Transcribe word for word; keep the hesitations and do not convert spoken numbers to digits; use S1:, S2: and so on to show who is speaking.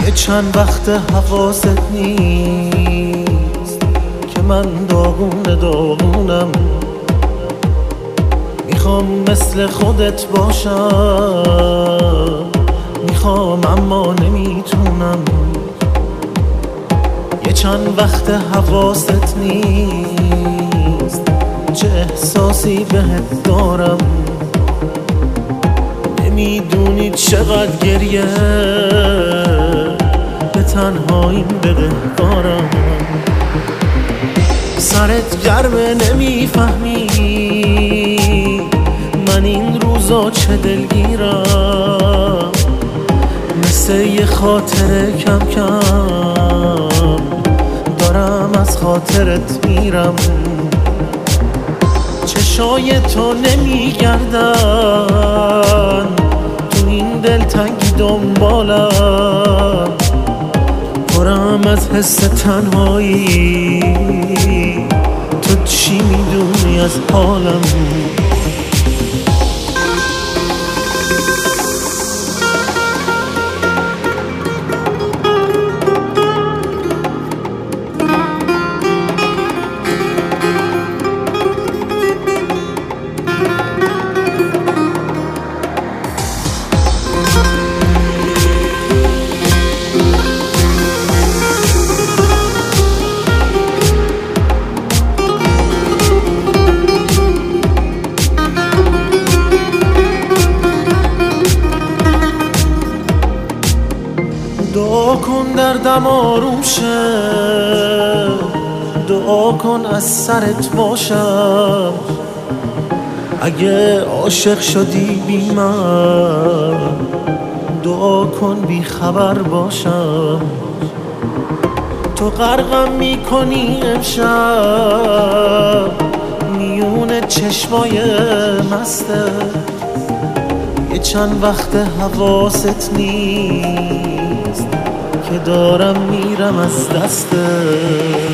S1: یه چند وقت حواست نیست که من داغونه داغونم، میخوام مثل خودت باشم، میخوام اما نمیتونم. یه چند وقت حواست نیست چه احساسی بهت دارم، نمیدونی چقدر گریه به تنهاییم بدهکارم. سرت گرمه نمیفهمی من این روزا چه دلگیرم، مثل یه خاطر کم کم دارم از خاطرت میرم. چشای تو نمیگردن تو این دلتنگی دنبالم، پرم از حس تنهایی، تو چی میدونی از حالم؟ دعا کن دردم آروم شه، دعا کن از سرت باشم. اگه عاشق شدی بی من، دعا کن بی خبر باشم. تو غرقم میکنی امشب میون چشمای مسته، یه چند وقت حواست نیست که دارم میرم از دسته.